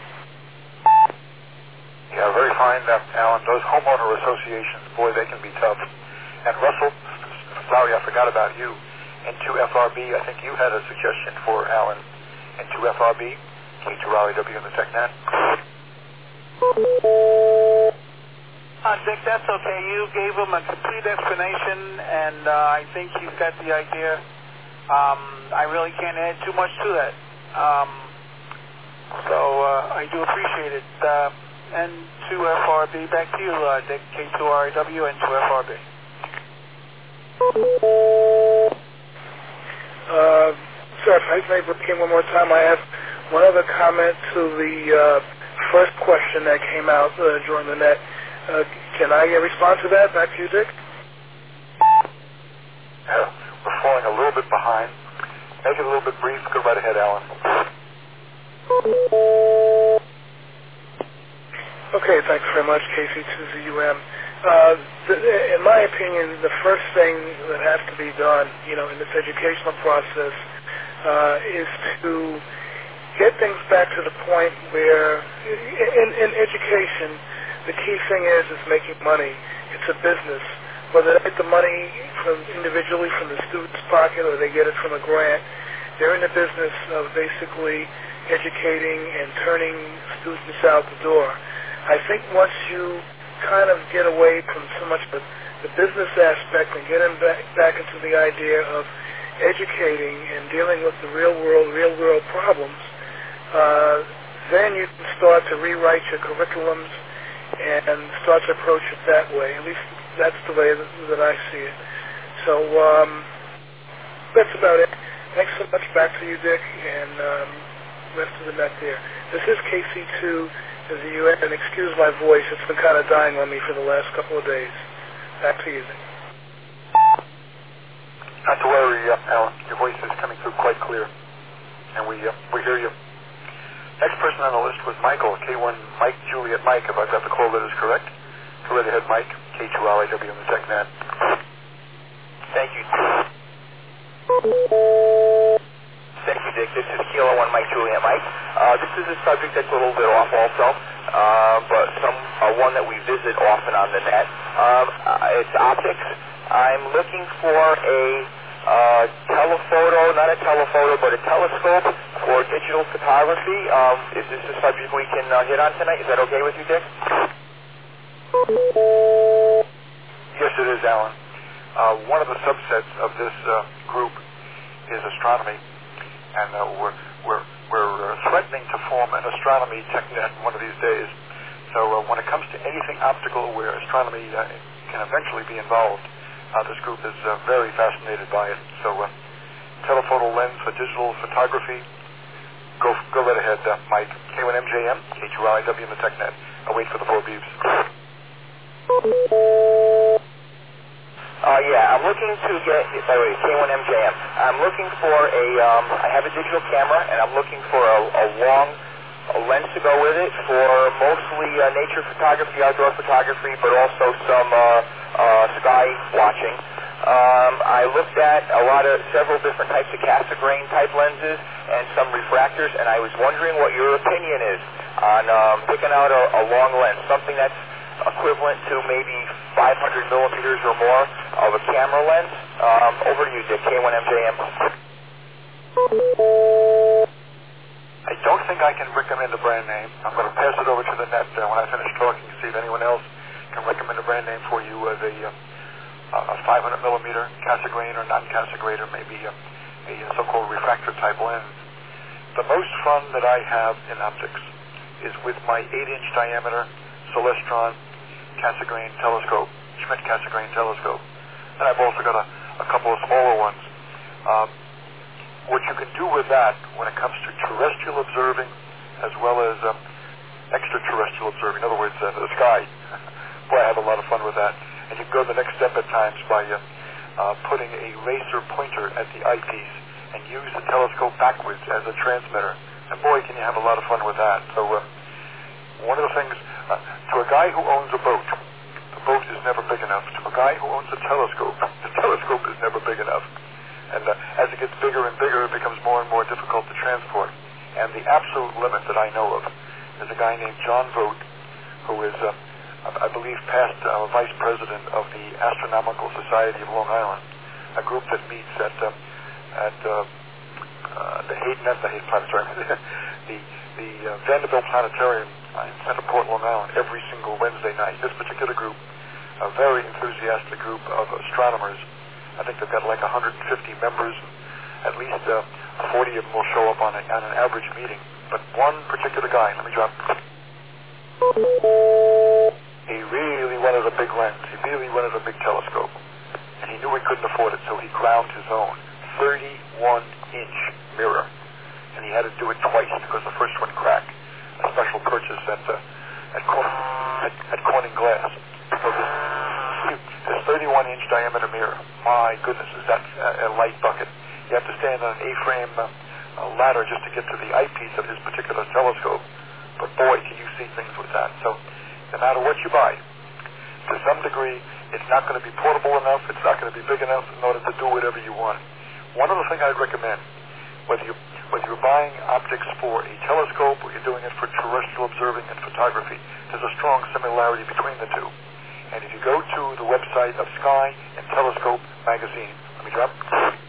Yeah, very fine, uh, Alan. Those homeowner associations, boy, they can be tough. And Russell, sorry, I forgot about you. N two F R B, I think you had a suggestion for Alan. N two F R B, K two R A W in the TechNet. Uh, Dick, that's okay. You gave him a complete explanation, and uh, I think he's got the idea. Um, I really can't add too much to that. Um, so uh, I do appreciate it. Uh, N two F R B, back to you, uh, Dick, K two R A W, N two F R B. Uh, sir, if I may repeat one more time, I have one other comment to the uh, first question that came out uh, during the net. Uh, can I uh, respond to that? Back to you, Dick. Yeah, we're falling a little bit behind. Make it a little bit brief. Go right ahead, Alan. Okay, thanks very much, K C two Z U M. Uh, the, in my opinion, the first thing that has to be done, you know, in this educational process uh, is to get things back to the point where, in, in education, the key thing is is making money. It's a business. Whether they get the money from individually from the student's pocket or they get it from a grant, they're in the business of basically educating and turning students out the door. I think once you kind of get away from so much the, the business aspect and get them back, back into the idea of educating and dealing with the real world, real world problems, uh, then you can start to rewrite your curriculums and start to approach it that way. At least that's the way that, that I see it. So um, that's about it. Thanks so much. Back to you, Dick, and um, rest of the net there. This is K C two Z U M, and excuse my voice. It's been kind of dying on me for the last couple of days. Back to you, Dick. Not to worry, uh, Alan. Your voice is coming through quite clear, and we uh, we hear you. Next person on the list was Michael, K one Mike Juliet Mike, if I've got the call letters correct. Go right ahead, Mike, K two R A W in the TechNet. Thank you. Thank you, Dick. This is Kilo one Mike Juliet Mike. Uh, this is a subject that's a little bit off also, uh, but some uh, one that we visit often on the net. Um, uh, it's optics. I'm looking for a uh, telephoto, not a telephoto, but a telescope for digital photography. Um, is this a subject we can uh, hit on tonight? Is that okay with you, Dick? Yes, it is, Alan. Uh, one of the subsets of this uh, group is astronomy, and uh, we're we're we're uh, threatening to form an astronomy TechNet one of these days. So uh, when it comes to anything optical where astronomy uh, can eventually be involved, uh, this group is uh, very fascinated by it. So uh, telephoto lens for digital photography. Go go right ahead, uh, Mike. K one M J M, K two R I W in the TechNet. I'll wait for the four beeps. Uh, yeah, I'm looking to get, by the way, K one M J M. I'm looking for a, um, I have a digital camera, and I'm looking for a, a long a lens to go with it for mostly uh, nature photography, outdoor photography, but also some uh, uh, sky watching. Um, I looked at a lot of, several different types of Cassegrain type lenses and some refractors, and I was wondering what your opinion is on um, picking out a, a long lens, something that's equivalent to maybe five hundred millimeters or more, of a camera lens. Um, over to you, Dick, K one M J M. I don't think I can recommend a brand name. I'm going to pass it over to the net uh, when I finish talking to see if anyone else can recommend a brand name for you as a, uh, a five hundred millimeter Cassegrain or non-Cassegrain or maybe a, a so-called refractor type lens. The most fun that I have in optics is with my eight inch diameter Celestron Cassegrain telescope, Schmidt Cassegrain telescope. And I've also got a, a couple of smaller ones. Um, what you can do with that when it comes to terrestrial observing as well as um, extraterrestrial observing, in other words, uh, the sky, boy, I have a lot of fun with that. And you can go the next step at times by uh, uh, putting a laser pointer at the eyepiece and use the telescope backwards as a transmitter. And boy, can you have a lot of fun with that. So uh, one of the things, uh, to a guy who owns a boat, the boat is never big enough. To a guy who owns a telescope, the telescope is never big enough. And uh, as it gets bigger and bigger, it becomes more and more difficult to transport. And the absolute limit that I know of is a guy named John Vogt, who is, uh, I believe, past uh, vice president of the Astronomical Society of Long Island, a group that meets at uh, at uh, uh, the Hayden, not the Hayden Planetarium, the the uh, Vanderbilt Planetarium in Centerport, Long Island, every single Wednesday night. This particular group, a very enthusiastic group of astronomers. I think they've got like one hundred fifty members. At least uh, forty of them will show up on, a, on an average meeting. But one particular guy, let me drop. He really wanted a big lens. He really wanted a big telescope. And he knew he couldn't afford it, so he ground his own thirty-one inch mirror. And he had to do it twice because the first one cracked. A special purchase at, uh, at, Corning, at, at Corning Glass. So this, this thirty-one inch diameter mirror, my goodness, is that a, a light bucket. You have to stand on an A-frame uh, uh, ladder just to get to the eyepiece of his particular telescope. But boy, can you see things with that. So no matter what you buy, to some degree, it's not going to be portable enough, it's not going to be big enough in order to do whatever you want. One other thing I'd recommend, whether, you, whether you're buying optics for a telescope or you're doing it for terrestrial observing and photography, there's a strong similarity between the two. And if you go to the website of Sky and Telescope magazine, let me drop.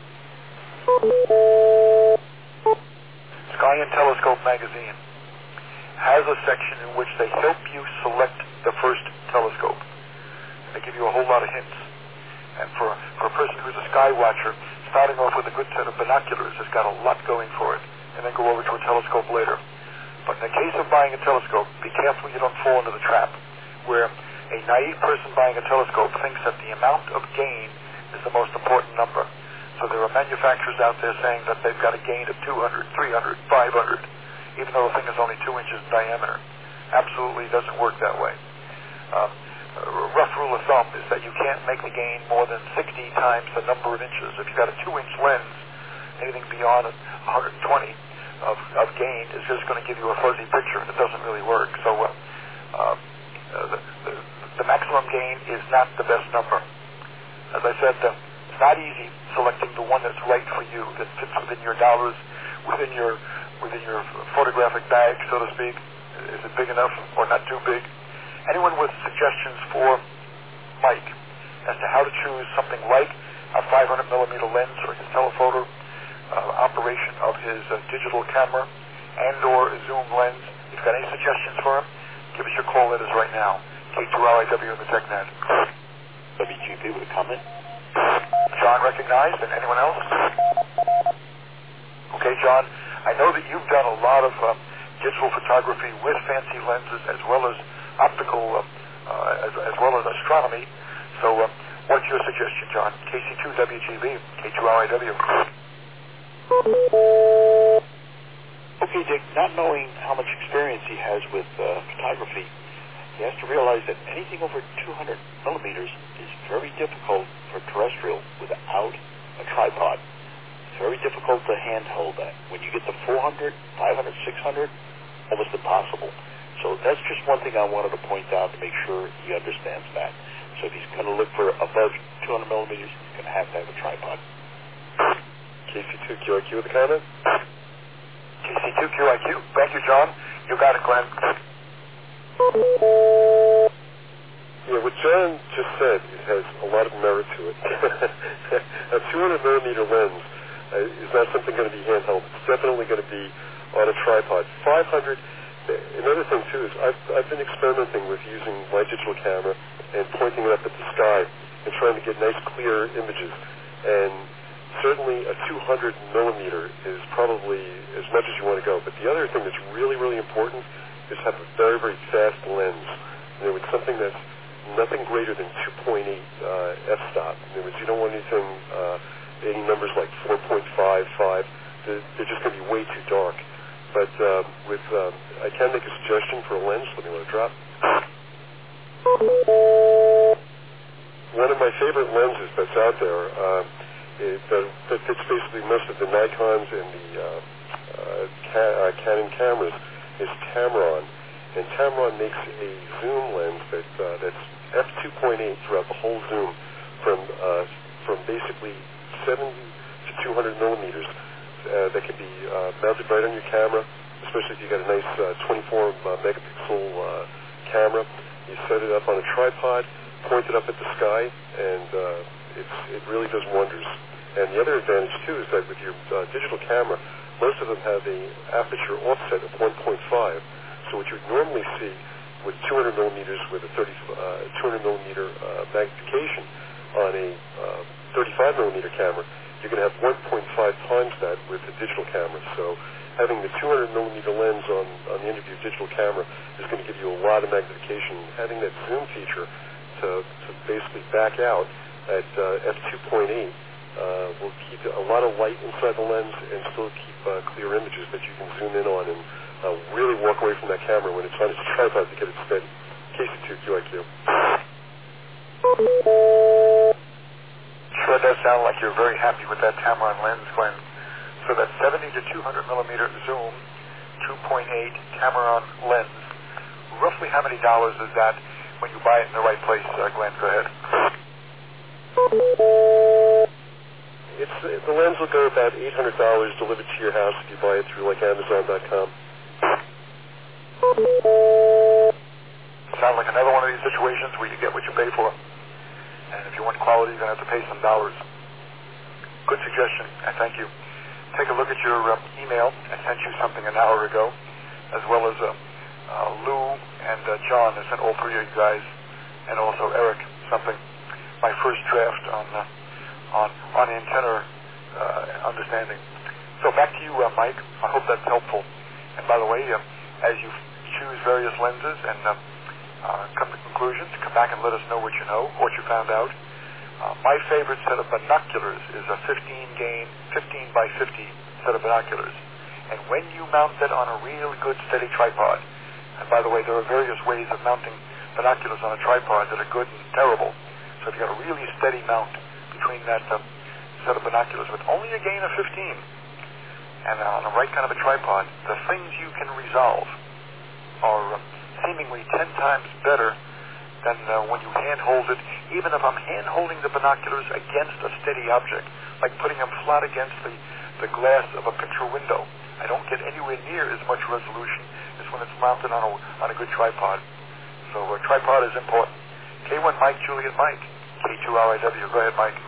Sky and Telescope magazine has a section in which they help you select the first telescope. They give you a whole lot of hints. And for, for a person who's a sky watcher, starting off with a good set of binoculars has got a lot going for it, and then go over to a telescope later. But in the case of buying a telescope, be careful you don't fall into the trap, where a naive person buying a telescope thinks that the amount of gain is the most important number. So there are manufacturers out there saying that they've got a gain of two hundred, three hundred, five hundred, even though the thing is only two inches in diameter. Absolutely doesn't work that way. Um, a rough rule of thumb is that you can't make the gain more than sixty times the number of inches. If you've got a two inch lens, anything beyond one hundred twenty of, of gain is just going to give you a fuzzy picture, and it doesn't really work. So uh, uh, the, the, the maximum gain is not the best number. As I said, uh, it's not easy selecting the one that's right for you, that fits within your dollars, within your within your photographic bag, so to speak. Is it big enough or not too big? Anyone with suggestions for Mike as to how to choose something like a five hundred millimeter lens for his telephoto uh, operation of his uh, digital camera and or zoom lens, if you've got any suggestions for him, give us your call letters right now. K two L I W in the TechNet. W G P with a comment. John recognized, and anyone else? Okay, John, I know that you've done a lot of uh, digital photography with fancy lenses as well as optical, uh, uh, as, as well as astronomy. So uh, what's your suggestion, John? K C two W G B, K two L I W. Okay, Dick, not knowing how much experience he has with uh, photography, he has to realize that anything over two hundred millimeters is very difficult for terrestrial without a tripod. It's very difficult to handhold that. When you get to four hundred, five hundred, six hundred, almost impossible. So that's just one thing I wanted to point out to make sure he understands that. So if he's going to look for above two hundred millimeters, he's going to have to have a tripod. K C two Q I Q with the comment? K C two Q I Q. Thank you, John. You got it, Glenn. Yeah, what John just said, it has a lot of merit to it. A two hundred millimeter lens uh, is not something going to be handheld. It's definitely going to be on a tripod. five hundred, another thing too is I've, I've been experimenting with using my digital camera and pointing it up at the sky and trying to get nice clear images. And certainly a two hundred millimeter is probably as much as you want to go. But the other thing that's really, really important is have a very, very fast lens. You know, it's something that's nothing greater than two point eight uh, f-stop. In other words, you don't want anything, uh, any numbers like four point five, five. They're, they're just going to be way too dark. But uh, with, um, I can make a suggestion for a lens. Let me let it drop. One of my favorite lenses that's out there uh, is, uh, that fits basically most of the Nikons and the uh, uh, ca- uh, Canon cameras is Tamron. And Tamron makes a zoom lens that uh, that's f two point eight throughout the whole zoom, from uh, from basically seventy to two hundred millimeters. Uh, that can be uh, mounted right on your camera, especially if you got a nice uh, twenty-four megapixel uh, camera. You set it up on a tripod, point it up at the sky, and uh, it's, it really does wonders. And the other advantage too is that with your uh, digital camera, most of them have a aperture offset of one point five. So what you would normally see with two hundred millimeters with a thirty, uh, two hundred millimeter uh, magnification on a uh, thirty-five millimeter camera, you're going to have one point five times that with a digital camera. So having the two hundred millimeter lens on, on the end of your digital camera is going to give you a lot of magnification. Having that zoom feature to, to basically back out at uh, f two point eight uh, will keep a lot of light inside the lens and still keep uh, clear images that you can zoom in on and Uh, really walk away from that camera when it's on its tripod to get it steady. K C two Q I Q. Sure does sound like you're very happy with that Tamron lens, Glenn. So that seventy to two hundred millimeter zoom, two point eight Tamron lens, roughly how many dollars is that when you buy it in the right place, uh, Glenn? Go ahead. It's, the lens will go about eight hundred dollars delivered to your house if you buy it through like Amazon dot com. Sounds like another one of these situations where you get what you pay for. And if you want quality, you're going to have to pay some dollars. Good suggestion, and thank you. Take a look at your uh, email. I sent you something an hour ago, as well as uh, uh, Lou and uh, John. I sent all three of you guys, and also Eric, something. My first draft on uh, on on antenna uh, understanding. So back to you, uh, Mike. I hope that's helpful. And by the way, uh, as you choose various lenses and uh, uh, come to conclusions, come back and let us know what you know, what you found out. Uh, my favorite set of binoculars is a fifteen gain, fifteen by fifty set of binoculars. And when you mount that on a real good steady tripod, and by the way, there are various ways of mounting binoculars on a tripod that are good and terrible. So if you've got a really steady mount between that uh, set of binoculars with only a gain of fifteen, and uh, on the right kind of a tripod, the things you can resolve are uh, seemingly ten times better than uh, when you hand-hold it, even if I'm hand-holding the binoculars against a steady object, like putting them flat against the, the glass of a picture window. I don't get anywhere near as much resolution as when it's mounted on a, on a good tripod. So a tripod is important. K one Mike, Juliet Mike, K two R I W. Go ahead, Mike.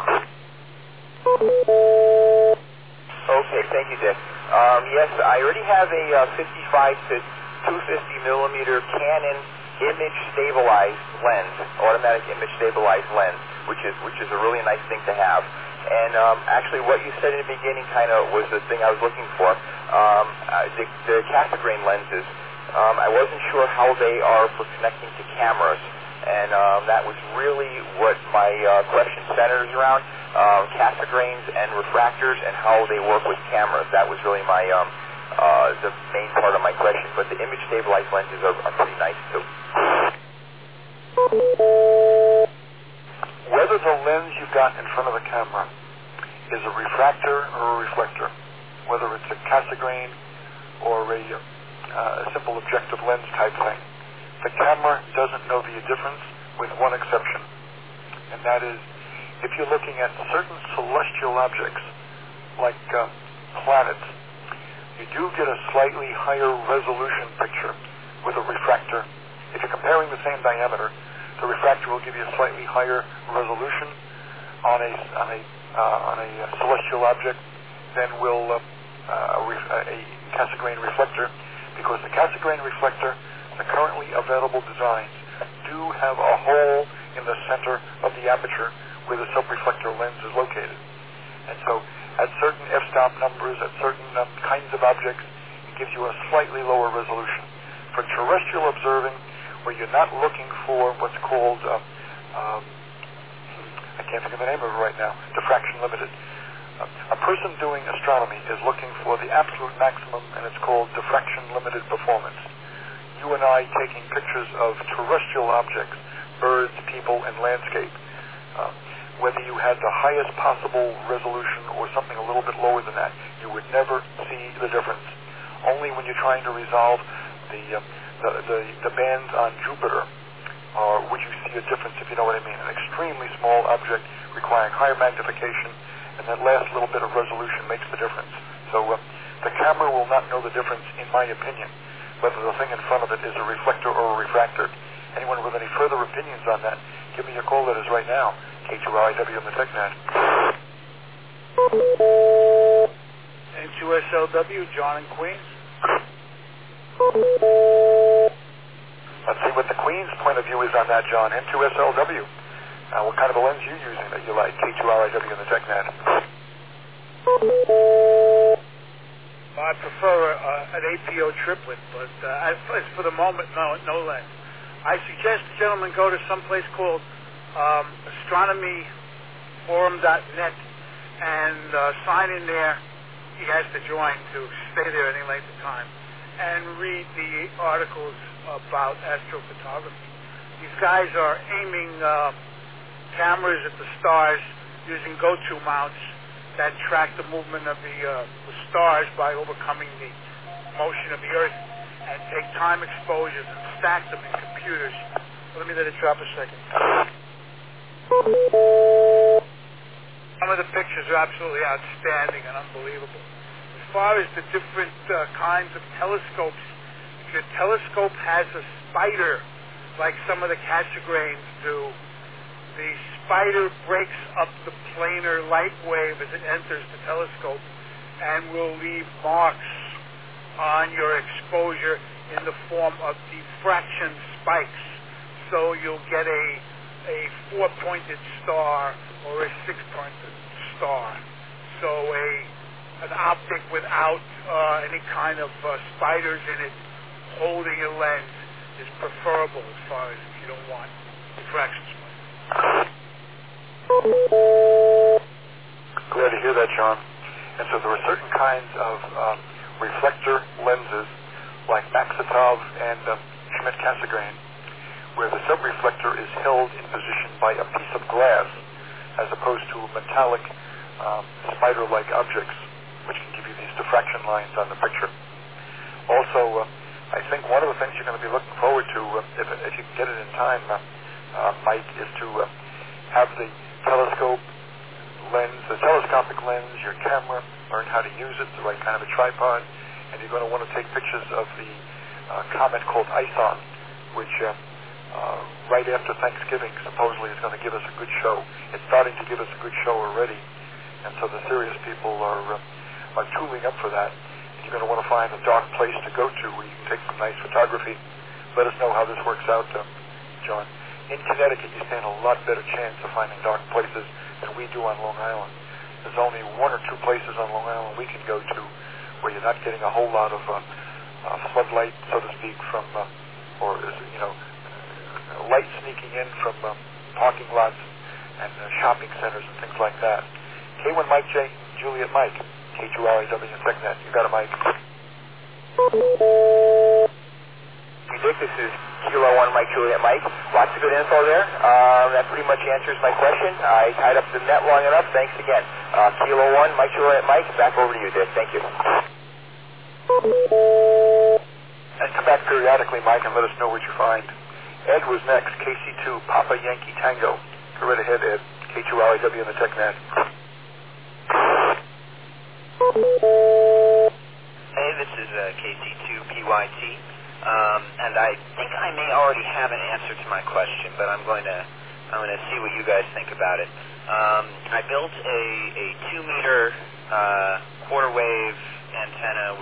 Okay, thank you, Dick. Um, yes, I already have a uh, fifty-five to two fifty millimeter Canon image stabilized lens, automatic image stabilized lens, which is which is a really nice thing to have. And um, actually, what you said in the beginning kind of was the thing I was looking for. Um, uh, the, the Cassegrain lenses, um, I wasn't sure how they are for connecting to cameras, and um, that was really what my uh, question centers around. Um, Cassegrains and refractors and how they work with cameras. That was really my um, uh, the main part of my question. But the image stabilized lenses are, are pretty nice too. Whether the lens you've got in front of the camera is a refractor or a reflector, whether it's a Cassegrain or a, uh, a simple objective lens type thing, the camera doesn't know the difference with one exception, and that is if you're looking at certain celestial objects, like uh, planets, you do get a slightly higher resolution picture with a refractor. If you're comparing the same diameter The refractor will give you a slightly higher resolution on a on a uh, on a celestial object than will uh, uh, a, ref- a Cassegrain reflector, because the Cassegrain reflector, the currently available designs, do have a hole in the center of the aperture where the subreflector lens is located. And so at certain f-stop numbers, at certain um, kinds of objects, it gives you a slightly lower resolution. For terrestrial observing, where you're not looking for what's called, uh, um, I can't think of the name of it right now, diffraction limited. Uh, a person doing astronomy is looking for the absolute maximum, and it's called diffraction limited performance. You and I taking pictures of terrestrial objects, birds, people, and landscape, uh, whether you had the highest possible resolution or something a little bit lower than that, you would never see the difference. Only when you're trying to resolve the uh, the, the, the bands on Jupiter uh, would you see a difference, if you know what I mean. An extremely small object requiring higher magnification, and that last little bit of resolution makes the difference. So uh, the camera will not know the difference, in my opinion, whether the thing in front of it is a reflector or a refractor. Anyone with any further opinions on that, give me a call. That is right now. K two R I W on the TechNet. N two S L W, John in Queens. Let's see what the Queen's point of view is on that, John. N two S L W. Uh, what kind of a lens are you using that you like? K two R I W on the TechNet. I prefer uh, an A P O triplet, but uh, as, as for the moment, no, no lens. I suggest the gentleman go to some place called um, astronomy forum dot net and uh, sign in there. He has to join to stay there any length of time and read the articles about astrophotography. These guys are aiming uh, cameras at the stars using go-to mounts that track the movement of the, uh, the stars by overcoming the motion of the Earth, and take time exposures and stack them in computers. Let me let it drop a second. Some of the pictures are absolutely outstanding and unbelievable. As far as the different uh, kinds of telescopes, if your telescope has a spider, like some of the Cassegrains do, the spider breaks up the planar light wave as it enters the telescope and will leave marks on your exposure in the form of diffraction spikes. So you'll get a, a four-pointed star or a six-pointed star. So a an optic without uh, any kind of uh, spiders in it holding a lens is preferable, as far as if you don't want diffraction spikes. Glad to hear that, John. And so there are certain kinds of um, reflector lenses, like Maksutov and um, Schmidt-Cassegrain, where the subreflector is held in position by a piece of glass, as opposed to metallic um, spider-like objects, which can give you these diffraction lines on the picture. Also, uh, I think one of the things you're going to be looking forward to, uh, if, if you can get it in time, uh, uh, Mike, is to uh, have the telescope lens, the telescopic lens, your camera, learn how to use it, the right kind of a tripod, and you're going to want to take pictures of the uh, comet called Ison, which uh, uh, right after Thanksgiving supposedly is going to give us a good show. It's starting to give us a good show already, and so the serious people are uh, are tooling up for that. You're going to want to find a dark place to go to where you can take some nice photography. Let us know how this works out, uh, John. In Connecticut, you stand a lot better chance of finding dark places than we do on Long Island. There's only one or two places on Long Island we can go to where you're not getting a whole lot of uh, uh, floodlight, so to speak, from, uh, or, you know, light sneaking in from uh, parking lots and uh, shopping centers and things like that. K one Mike J, Juliet Mike, K two R I W TechNet. You got it, Mike. Dick, this is Kilo one Mike Juliet Mike. Lots of good info there. Um, that pretty much answers my question. I tied up the net long enough. Thanks again. Uh, Kilo one Mike Juliet Mike. Back over to you, Dick. Thank you. And come back periodically, Mike, and let us know what you find. Ed was next. K C two Papa Yankee Tango. Go right ahead, Ed. K two R I W on the TechNet. Hey, this is uh, K C two P Y T. Um, and I think I I may already have an answer to my question, but I'm going to I'm going to see what you guys think about it. Um, I built a, a two meter uh, quarter wave antenna